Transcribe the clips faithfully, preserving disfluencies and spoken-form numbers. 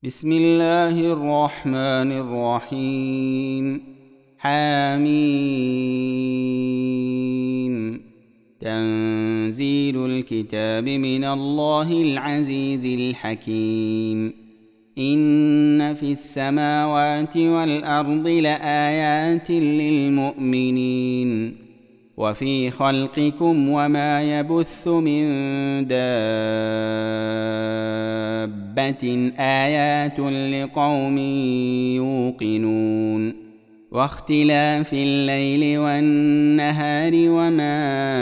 بسم الله الرحمن الرحيم. حميم. تنزيل الكتاب من الله العزيز الحكيم. إن في السماوات والأرض لآيات للمؤمنين وفي خلقكم وما يبث من دابة آيات لقوم يوقنون واختلاف الليل والنهار وما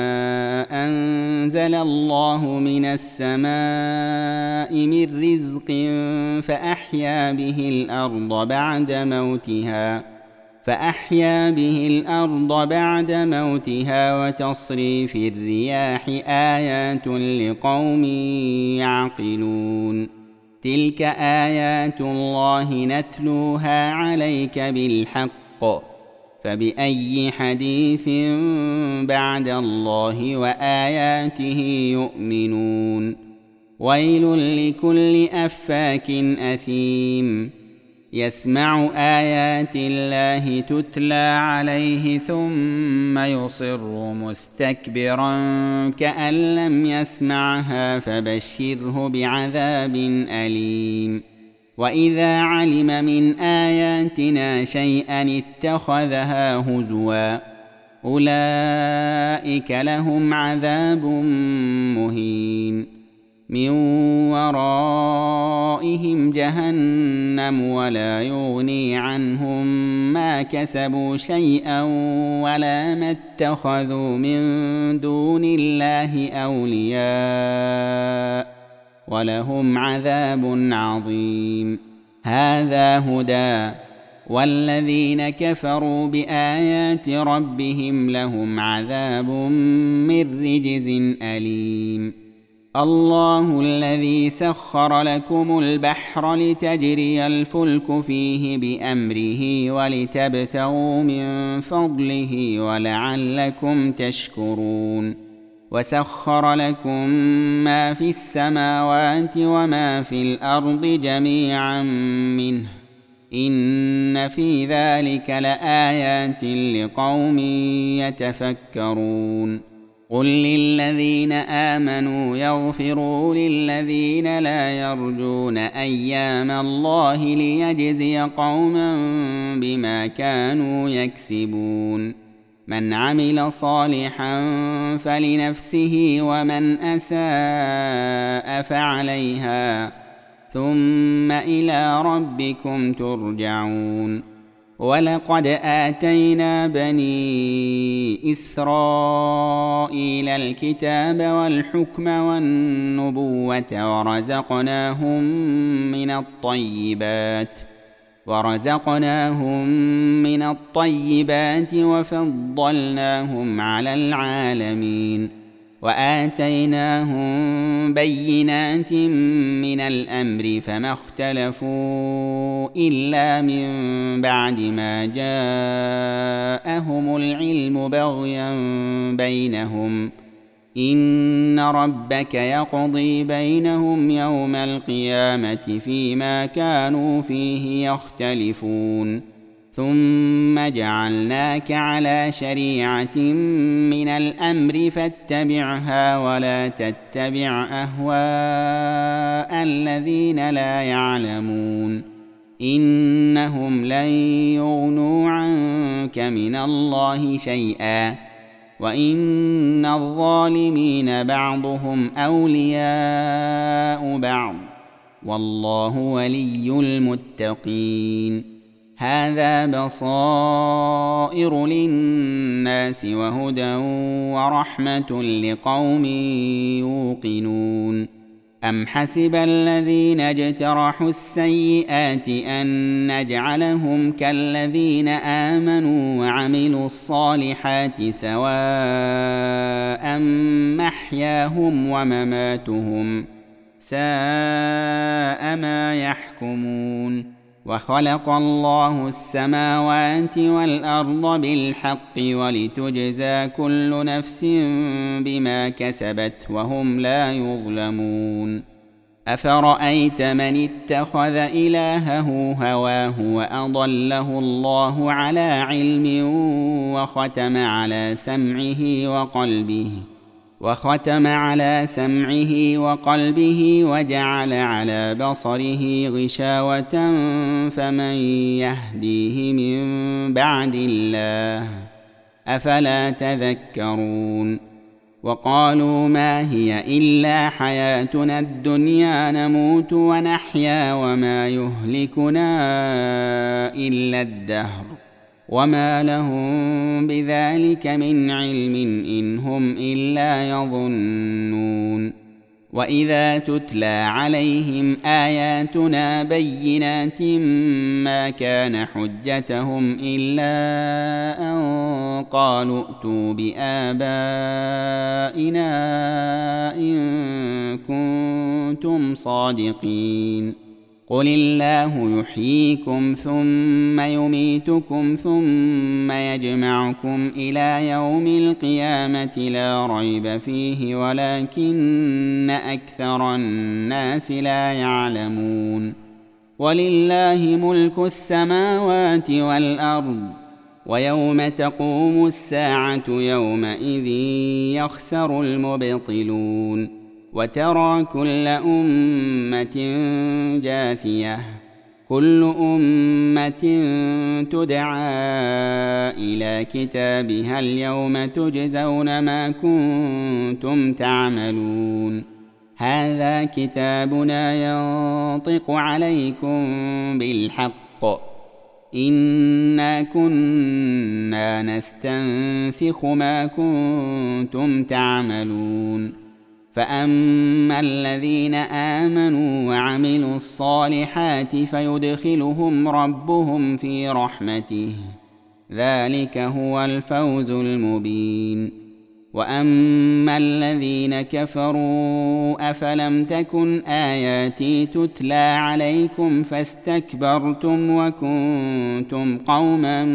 أنزل الله من السماء من رزق فأحيا به الأرض بعد موتها فأحيا به الأرض بعد موتها وتصريف الرياح آيات لقوم يعقلون. تلك آيات الله نتلوها عليك بالحق فبأي حديث بعد الله وآياته يؤمنون. ويل لكل أفاك أثيم يسمع آيات الله تتلى عليه ثم يصر مستكبرا كأن لم يسمعها فبشره بعذاب أليم. وإذا علم من آياتنا شيئا اتخذها هزوا أولئك لهم عذاب مهين. من ورائهم جهنم ولا يغني عنهم ما كسبوا شيئا ولا ما اتخذوا من دون الله أولياء ولهم عذاب عظيم. هذا هدى والذين كفروا بآيات ربهم لهم عذاب من رجز أليم. الله الذي سخر لكم البحر لتجري الفلك فيه بأمره ولتبتغوا من فضله ولعلكم تشكرون. وسخر لكم ما في السماوات وما في الأرض جميعا منه إن في ذلك لآيات لقوم يتفكرون. قل للذين آمنوا يغفروا للذين لا يرجون أيام الله ليجزي قوما بما كانوا يكسبون. من عمل صالحا فلنفسه ومن أساء فعليها ثم إلى ربكم ترجعون. ولقد آتينا بني إسرائيل الكتاب والحكم والنبوة ورزقناهم من الطيبات ورزقناهم من الطيبات وفضلناهم على العالمين وآتيناهم بينات من الأمر فما اختلفوا إلا من بعد ما جاءهم العلم بغيا بينهم إن ربك يقضي بينهم يوم القيامة فيما كانوا فيه يختلفون. ثم جعلناك على شريعة من الأمر فاتبعها ولا تتبع أهواء الذين لا يعلمون إنهم لن يغنوا عنك من الله شيئا وإن الظالمين بعضهم أولياء بعض والله ولي المتقين. هذا بصائر للناس وهدى ورحمة لقوم يوقنون. أم حسب الذين اجترحوا السيئات أن نجعلهم كالذين آمنوا وعملوا الصالحات سواء محياهم ومماتهم ساء ما يحكمون. وخلق الله السماوات والأرض بالحق ولتجزى كل نفس بما كسبت وهم لا يظلمون. أفرأيت من اتخذ إلهه هواه وأضله الله على علم وختم على سمعه وقلبه وختم على سمعه وقلبه وجعل على بصره غشاوة فمن يهديه من بعد الله أفلا تذكرون وقالوا ما هي إلا حياتنا الدنيا نموت ونحيا وما يهلكنا إلا الدهر وما لهم بذلك من علم إن هم إلا يظنون وإذا تتلى عليهم آياتنا بينات ما كان حجتهم إلا أن قالوا ائتوا بآبائنا إن كنتم صادقين قل الله يحييكم ثم يميتكم ثم يجمعكم إلى يوم القيامة لا ريب فيه ولكن أكثر الناس لا يعلمون ولله ملك السماوات والأرض ويوم تقوم الساعة يومئذ يخسر المبطلون وترى كل أمة جاثية كل أمة تدعى إلى كتابها اليوم تجزون ما كنتم تعملون هذا كتابنا ينطق عليكم بالحق إنا كنا نستنسخ ما كنتم تعملون فأما الذين آمنوا وعملوا الصالحات فيدخلهم ربهم في رحمته ذلك هو الفوز المبين وأما الذين كفروا أفلم تكن آياتي تتلى عليكم فاستكبرتم وكنتم قوما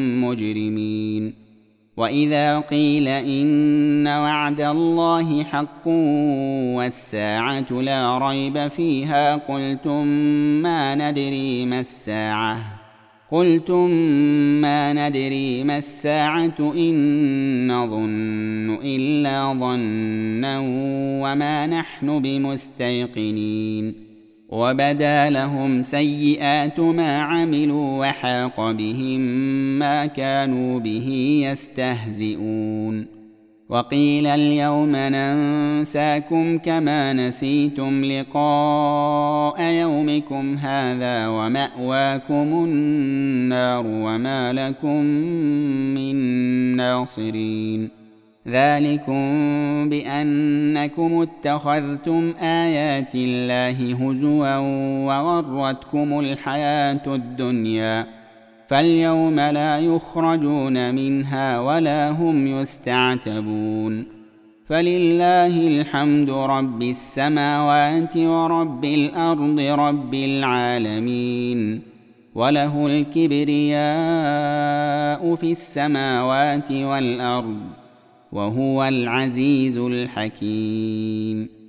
مجرمين وإذا قيل إن وعد الله حق والساعة لا ريب فيها قلتم ما ندري ما الساعة قلتم ما ندري ما الساعة إن نظن إلا ظنا وما نحن بمستيقنين وبدا لهم سيئات ما عملوا وحاق بهم ما كانوا به يستهزئون وقيل اليوم ننساكم كما نسيتم لقاء يومكم هذا ومأواكم النار وما لكم من ناصرين ذلكم بأنكم اتخذتم آيات الله هزوا وغرتكم الحياة الدنيا فاليوم لا يخرجون منها ولا هم يستعتبون فلله الحمد رب السماوات ورب الأرض رب العالمين وله الكبرياء في السماوات والأرض وهو العزيز الحكيم